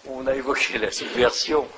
on a évoqué la subversion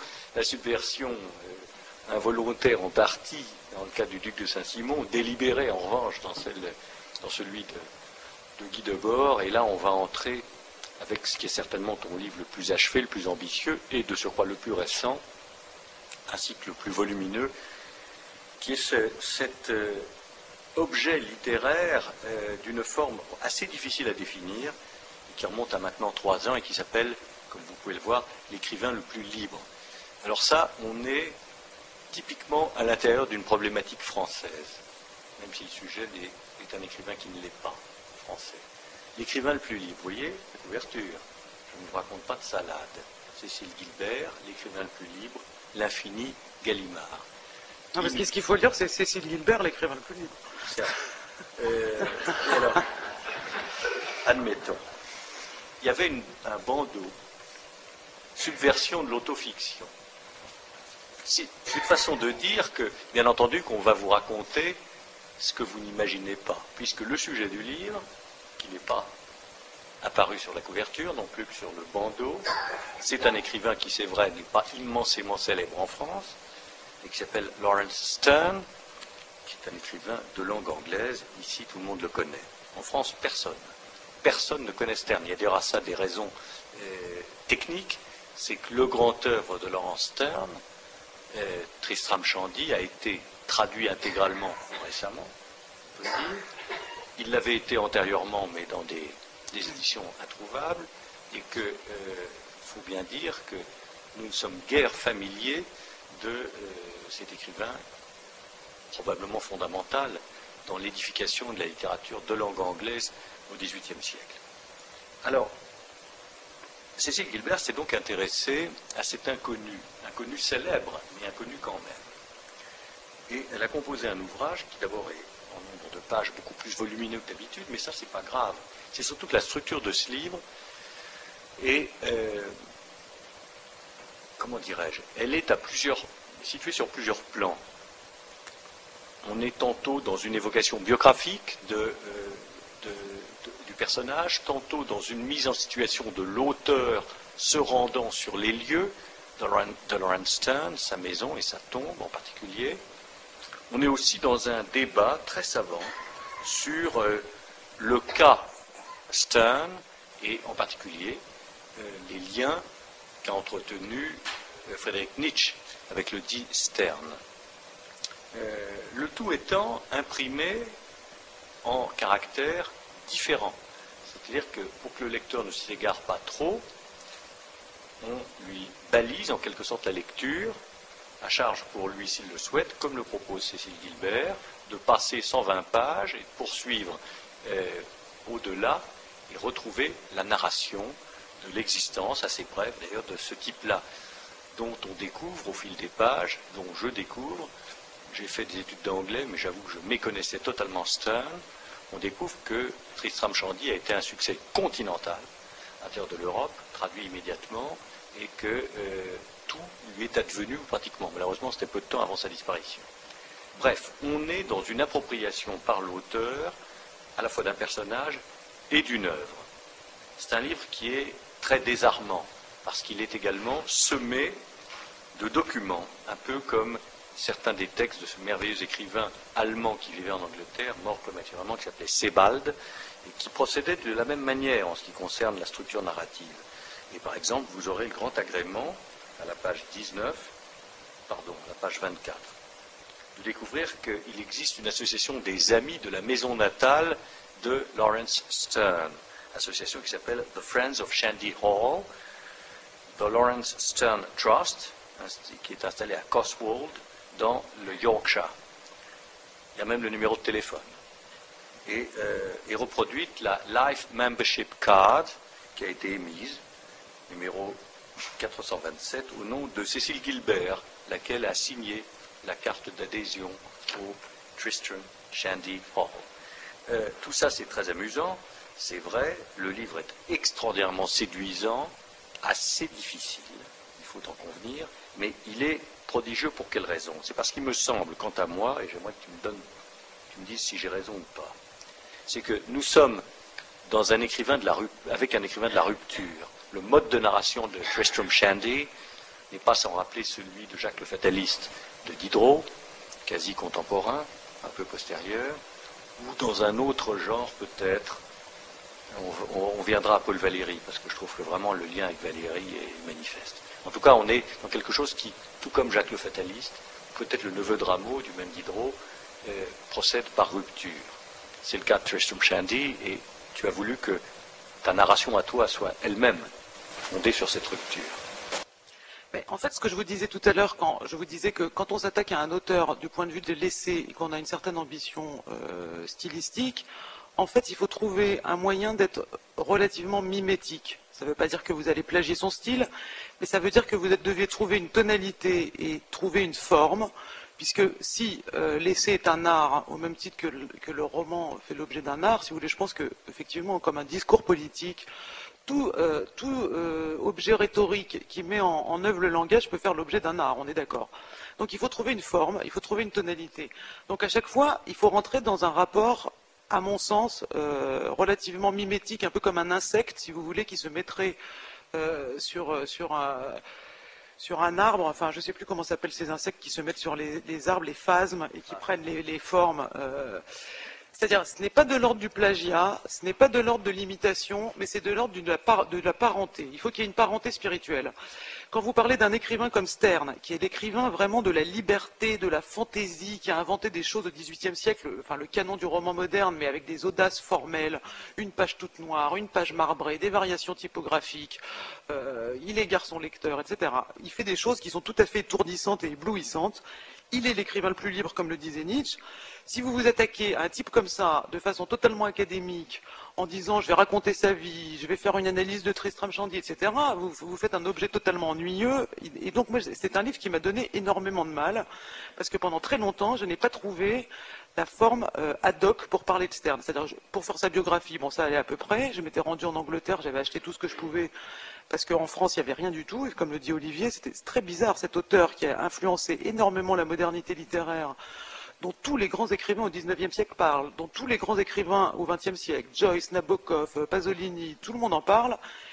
involontaire en partie dans le cas du duc de Saint-Simon, délibérée en revanche dans celui de Guy Debord, et là on va entrer avec ce qui est certainement ton livre le plus achevé, le plus ambitieux, et de surcroît le plus récent, ainsi que le plus volumineux, qui est cet objet littéraire d'une forme assez difficile à définir, qui remonte à maintenant 3 ans et qui s'appelle, comme vous pouvez le voir, l'écrivain le plus libre. Alors ça, on est typiquement à l'intérieur d'une problématique française, même si le sujet est un écrivain qui ne l'est pas français. L'écrivain le plus libre, vous voyez, la couverture, je ne vous raconte pas de salade. Cécile Guilbert, l'écrivain le plus libre, l'infini Gallimard. Non, parce que ce qu'il faut dire, c'est Cécile Guilbert, l'écrivain le plus libre. Alors, admettons, il y avait un bandeau, subversion de l'autofiction. C'est une façon de dire que, bien entendu, qu'on va vous raconter ce que vous n'imaginez pas, puisque le sujet du livre, qui n'est pas apparu sur la couverture, non plus que sur le bandeau, c'est un écrivain qui, c'est vrai, n'est pas immensément célèbre en France, et qui s'appelle Laurence Sterne, qui est un écrivain de langue anglaise. Ici, tout le monde le connaît. En France, personne. Personne ne connaît Sterne. Il y a d'ailleurs à ça des raisons techniques. C'est que le grand œuvre de Laurence Sterne, Tristram Shandy, a été traduit intégralement récemment, on peut dire. Il l'avait été antérieurement, mais dans des éditions introuvables, et que faut bien dire que nous ne sommes guère familiers de cet écrivain probablement fondamental dans l'édification de la littérature de langue anglaise au XVIIIe siècle. Alors, Cécile Guilbert s'est donc intéressée à cet inconnu célèbre, mais inconnu quand même. Et elle a composé un ouvrage qui d'abord est en nombre de pages beaucoup plus volumineux que d'habitude, mais ça c'est pas grave. C'est surtout que la structure de ce livre est, comment dirais-je, elle est située sur plusieurs plans. On est tantôt dans une évocation biographique du personnage, tantôt dans une mise en situation de l'auteur se rendant sur les lieux de Laurence Sterne, sa maison et sa tombe en particulier. On est aussi dans un débat très savant sur le cas Sterne et en particulier les liens qu'a entretenu Friedrich Nietzsche avec le dit Sterne. Le tout étant imprimé en caractères différents. C'est-à-dire que pour que le lecteur ne s'égare pas trop, on lui balise en quelque sorte la lecture, à charge pour lui s'il le souhaite, comme le propose Cécile Guilbert, de passer 120 pages et de poursuivre au-delà et retrouver la narration de l'existence, assez brève d'ailleurs, de ce type-là, dont on découvre au fil des pages, dont je découvre. J'ai fait des études d'anglais, mais j'avoue que je méconnaissais totalement Sterne. On découvre que Tristram Shandy a été un succès continental à l'intérieur de l'Europe, traduit immédiatement, et que tout lui est advenu pratiquement. Malheureusement, c'était peu de temps avant sa disparition. Bref, on est dans une appropriation par l'auteur, à la fois d'un personnage et d'une œuvre. C'est un livre qui est très désarmant, parce qu'il est également semé de documents, un peu comme certains des textes de ce merveilleux écrivain allemand qui vivait en Angleterre, mort prématurément, qui s'appelait Sebald, et qui procédait de la même manière en ce qui concerne la structure narrative. Et par exemple, vous aurez le grand agrément, à la page 24, de découvrir qu'il existe une association des amis de la maison natale de Laurence Sterne, association qui s'appelle The Friends of Shandy Hall, The Laurence Sterne Trust, qui est installé à Cotswold, dans le Yorkshire. Il y a même le numéro de téléphone. Et est reproduite la Life Membership Card qui a été émise, numéro 427, au nom de Cécile Guilbert, laquelle a signé la carte d'adhésion au Tristram Shandy Hall. Tout ça, c'est très amusant, c'est vrai, le livre est extraordinairement séduisant, assez difficile, il faut en convenir, mais il est prodigieux pour quelle raison? C'est parce qu'il me semble, quant à moi, et j'aimerais que tu me dises si j'ai raison ou pas, c'est que nous sommes dans avec un écrivain de la rupture. le mode de narration de Tristram Shandy n'est pas sans rappeler celui de Jacques le Fataliste de Diderot, quasi contemporain, un peu postérieur, ou dans un autre genre peut-être, on viendra à Paul Valéry, parce que je trouve que vraiment le lien avec Valéry est manifeste. En tout cas, on est dans quelque chose qui, tout comme Jacques le Fataliste, peut-être le neveu de Rameau, du même Diderot, procède par rupture. C'est le cas de Tristram Shandy, et tu as voulu que ta narration à toi soit elle-même fondée sur cette rupture. Mais en fait, ce que je vous disais tout à l'heure, quand je vous disais que quand on s'attaque à un auteur du point de vue de l'essai et qu'on a une certaine ambition stylistique, en fait, il faut trouver un moyen d'être relativement mimétique. Ça ne veut pas dire que vous allez plagier son style, mais ça veut dire que vous deviez trouver une tonalité et trouver une forme, puisque si l'essai est un art, au même titre que le roman fait l'objet d'un art, si vous voulez, je pense que effectivement, comme un discours politique, tout objet rhétorique qui met en œuvre le langage peut faire l'objet d'un art, on est d'accord. Donc il faut trouver une forme, il faut trouver une tonalité. Donc à chaque fois, il faut rentrer dans un rapport, à mon sens, relativement mimétique, un peu comme un insecte, si vous voulez, qui se mettrait sur un arbre, enfin je ne sais plus comment s'appellent ces insectes qui se mettent sur les arbres, les phasmes, et qui prennent les formes. C'est-à-dire, ce n'est pas de l'ordre du plagiat, ce n'est pas de l'ordre de l'imitation, mais c'est de l'ordre de la parenté. Il faut qu'il y ait une parenté spirituelle. Quand vous parlez d'un écrivain comme Sterne, qui est l'écrivain vraiment de la liberté, de la fantaisie, qui a inventé des choses au XVIIIe siècle, enfin le canon du roman moderne, mais avec des audaces formelles, une page toute noire, une page marbrée, des variations typographiques, il égare son lecteur, etc. Il fait des choses qui sont tout à fait étourdissantes et éblouissantes. Il est l'écrivain le plus libre, comme le disait Nietzsche. Si vous vous attaquez à un type comme ça, de façon totalement académique, en disant je vais raconter sa vie, je vais faire une analyse de Tristram Shandy, etc., vous faites un objet totalement ennuyeux. Et donc moi, c'est un livre qui m'a donné énormément de mal, parce que pendant très longtemps, je n'ai pas trouvé la forme ad hoc pour parler de Sterne. C'est-à-dire, pour faire sa biographie, bon ça allait à peu près, je m'étais rendu en Angleterre, j'avais acheté tout ce que je pouvais, parce qu'en France, il n'y avait rien du tout, et comme le dit Olivier, c'était très bizarre, cet auteur qui a influencé énormément la modernité littéraire, dont tous les grands écrivains au XIXe siècle parlent, dont tous les grands écrivains au XXe siècle, Joyce, Nabokov, Pasolini, tout le monde en parle.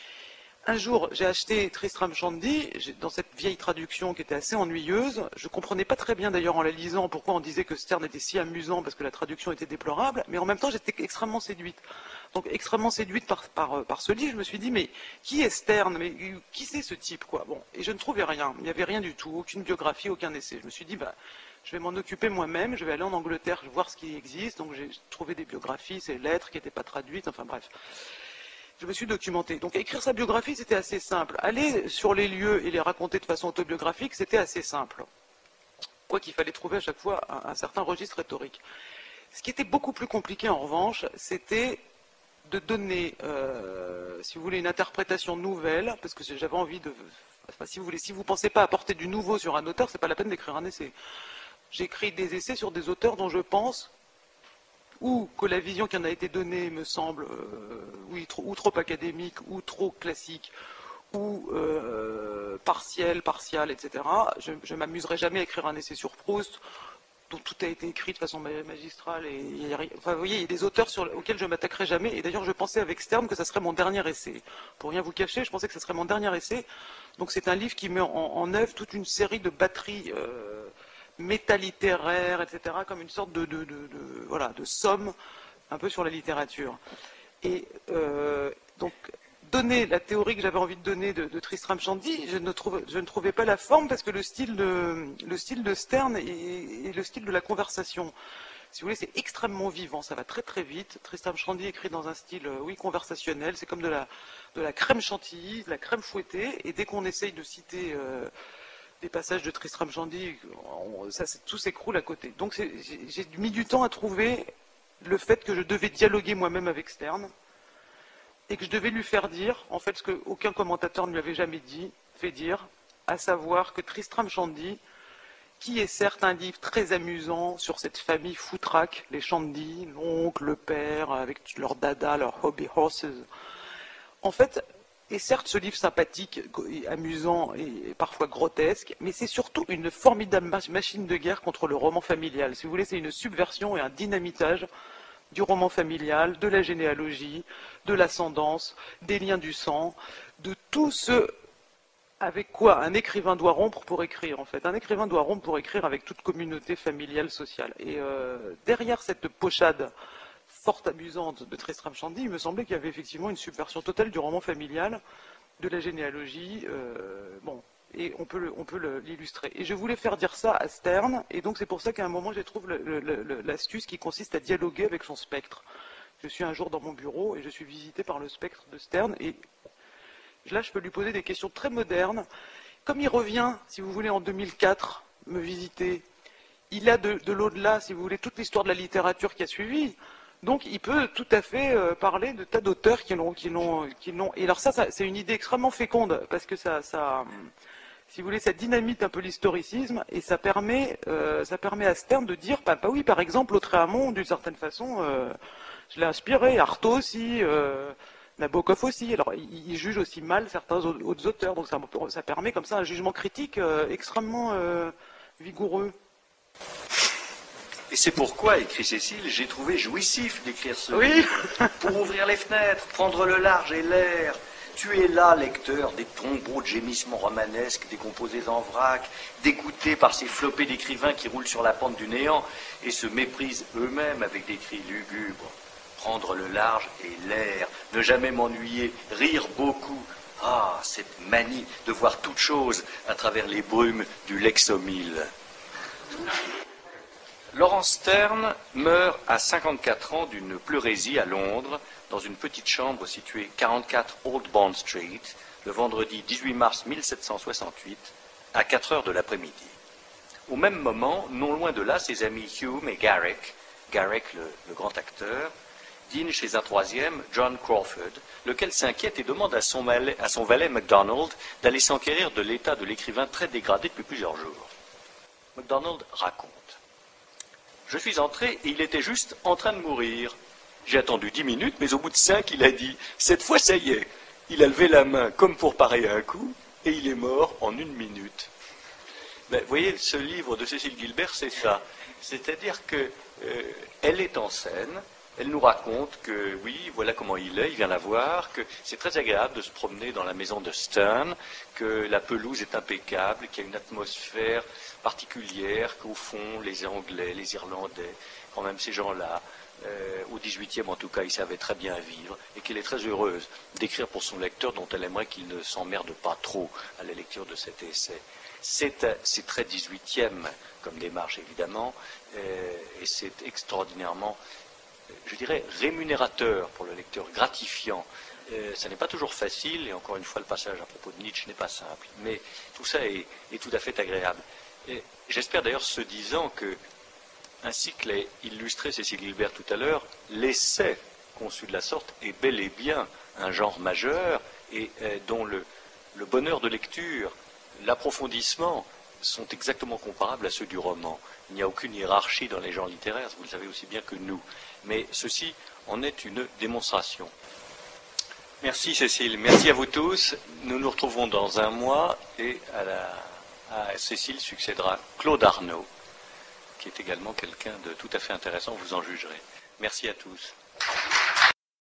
Un jour, j'ai acheté Tristram Shandy, dans cette vieille traduction qui était assez ennuyeuse. Je ne comprenais pas très bien d'ailleurs en la lisant pourquoi on disait que Sterne était si amusant, parce que la traduction était déplorable, mais en même temps j'étais extrêmement séduite. Donc extrêmement séduite par ce livre, je me suis dit, mais qui est Sterne? Mais qui c'est ce type, quoi? Bon, et je ne trouvais rien, il n'y avait rien du tout, aucune biographie, aucun essai. Je me suis dit, je vais m'en occuper moi-même, je vais aller en Angleterre voir ce qui existe. Donc j'ai trouvé des biographies, ces lettres qui n'étaient pas traduites, enfin bref. Je me suis documenté. Donc écrire sa biographie, c'était assez simple. Aller sur les lieux et les raconter de façon autobiographique, c'était assez simple. Quoi qu'il fallait trouver à chaque fois un certain registre rhétorique. Ce qui était beaucoup plus compliqué en revanche, c'était de donner, si vous voulez, une interprétation nouvelle, parce que j'avais envie de... Enfin, si vous ne pensez pas apporter du nouveau sur un auteur, c'est pas la peine d'écrire un essai. J'écris des essais sur des auteurs dont je pense ou que la vision qui en a été donnée me semble ou trop académique, ou trop classique, ou partielle, etc. Je ne m'amuserai jamais à écrire un essai sur Proust, dont tout a été écrit de façon magistrale. Enfin, vous voyez, il y a des auteurs auxquels je ne m'attaquerai jamais. Et d'ailleurs, je pensais avec Sterne que ça serait mon dernier essai. Pour rien vous cacher, je pensais que ça serait mon dernier essai. Donc c'est un livre qui met en œuvre toute une série de batteries métalittéraires, etc., comme une sorte de somme un peu sur la littérature. Et donc, donner la théorie que j'avais envie de donner de Tristram Shandy, je ne trouvais pas la forme, parce que le style de Sterne est le style de la conversation. Si vous voulez, c'est extrêmement vivant, ça va très très vite. Tristram Shandy écrit dans un style, conversationnel, c'est comme de la crème chantilly, de la crème fouettée, et dès qu'on essaye de citer des passages de Tristram Shandy, tout s'écroule à côté. Donc j'ai mis du temps à trouver le fait que je devais dialoguer moi-même avec Sterne, et que je devais lui faire dire, en fait, ce qu'aucun commentateur ne lui avait jamais fait dire, à savoir que Tristram Shandy, qui est certes un livre très amusant sur cette famille foutraque, les Shandy, l'oncle, le père, avec leur dada, leur hobby horses, en fait, est certes ce livre sympathique, amusant et parfois grotesque, mais c'est surtout une formidable machine de guerre contre le roman familial. Si vous voulez, c'est une subversion et un dynamitage du roman familial, de la généalogie, de l'ascendance, des liens du sang, de tout ce avec quoi un écrivain doit rompre pour écrire, en fait. Un écrivain doit rompre pour écrire avec toute communauté familiale, sociale. Et derrière cette pochade fort amusante de Tristram Shandy, il me semblait qu'il y avait effectivement une subversion totale du roman familial, de la généalogie, bon, et on peut l'illustrer. Et je voulais faire dire ça à Sterne, et donc c'est pour ça qu'à un moment, je trouve l'astuce qui consiste à dialoguer avec son spectre. Je suis un jour dans mon bureau, et je suis visité par le spectre de Sterne, et là, je peux lui poser des questions très modernes. Comme il revient, si vous voulez, en 2004, me visiter, il a de l'au-delà, si vous voulez, toute l'histoire de la littérature qui a suivi. Donc, il peut tout à fait parler de tas d'auteurs qui l'ont. Et alors ça c'est une idée extrêmement féconde, parce que ça, si vous voulez, ça dynamite un peu l'historicisme, et ça permet à Sterne de dire, bah oui, par exemple, Lautréamont, d'une certaine façon, je l'ai inspiré, Artaud aussi, Nabokov aussi. Alors, il juge aussi mal certains autres auteurs, donc ça permet comme ça un jugement critique extrêmement vigoureux. Et c'est pourquoi, écrit Cécile, j'ai trouvé jouissif d'écrire ce Oui. livre. Pour ouvrir les fenêtres, prendre le large et l'air. Tu es là, lecteur, des tombeaux de gémissements romanesques décomposés en vrac, dégoûtés par ces flopées d'écrivains qui roulent sur la pente du néant et se méprisent eux-mêmes avec des cris lugubres. Prendre le large et l'air, ne jamais m'ennuyer, rire beaucoup. Ah, cette manie de voir toute chose à travers les brumes du Lexomil. Laurence Sterne meurt à 54 ans d'une pleurésie à Londres, dans une petite chambre située 44 Old Bond Street, le vendredi 18 mars 1768, à 4 heures de l'après-midi. Au même moment, non loin de là, ses amis Hume et Garrick, le grand acteur, dînent chez un troisième, John Crawford, lequel s'inquiète et demande à son valet MacDonald d'aller s'enquérir de l'état de l'écrivain très dégradé depuis plusieurs jours. MacDonald raconte. Je suis entré et il était juste en train de mourir. J'ai attendu 10 minutes, mais au bout de 5, il a dit « Cette fois, ça y est !» Il a levé la main comme pour parer un coup, et il est mort en 1 minute. Ben, vous voyez, ce livre de Cécile Gilbert, c'est ça. C'est-à-dire qu'elle est en scène, elle nous raconte que, oui, voilà comment il est, il vient la voir, que c'est très agréable de se promener dans la maison de Sterne, que la pelouse est impeccable, qu'il y a une atmosphère particulière, qu'au fond, les Anglais, les Irlandais, quand même ces gens-là, au XVIIIe en tout cas, ils savaient très bien vivre, et qu'elle est très heureuse d'écrire pour son lecteur dont elle aimerait qu'il ne s'emmerde pas trop à la lecture de cet essai. C'est très XVIIIe comme démarche, évidemment, et c'est extraordinairement, je dirais, rémunérateur pour le lecteur, gratifiant. Ça n'est pas toujours facile, et encore une fois, le passage à propos de Nietzsche n'est pas simple, mais tout ça est tout à fait agréable. J'espère d'ailleurs, ce disant, que, ainsi que l'a illustré Cécile Gilbert tout à l'heure, l'essai conçu de la sorte est bel et bien un genre majeur, et dont le bonheur de lecture, l'approfondissement sont exactement comparables à ceux du roman. Il n'y a aucune hiérarchie dans les genres littéraires, vous le savez aussi bien que nous. Mais ceci en est une démonstration. Merci Cécile, merci à vous tous. Nous nous retrouvons dans un mois et à Cécile succédera Claude Arnaud, qui est également quelqu'un de tout à fait intéressant, vous en jugerez. Merci à tous.